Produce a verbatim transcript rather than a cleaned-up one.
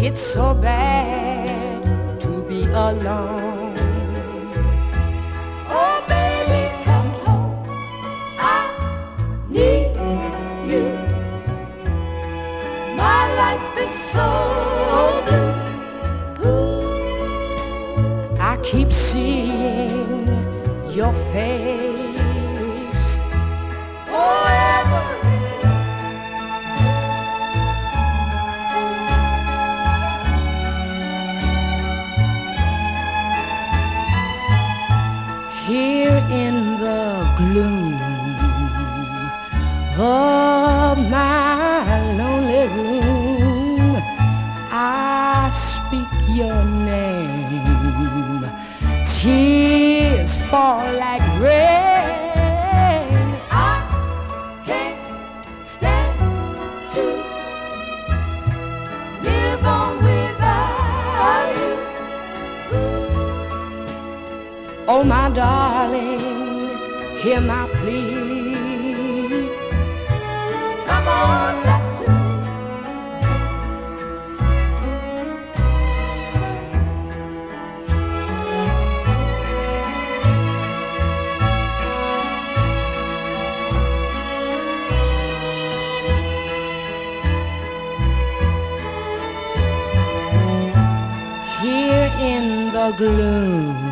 It's so bad to be alone. Oh, baby, come home. I need you. My life is so blue. Ooh. I keep seeing your face. Oh, every here in the gloom of my lonely room, I speak your name. Tears fall like rain. I can't stand to live on without you. Oh, my darling, hear my plea. Come on back to me. Here in the gloom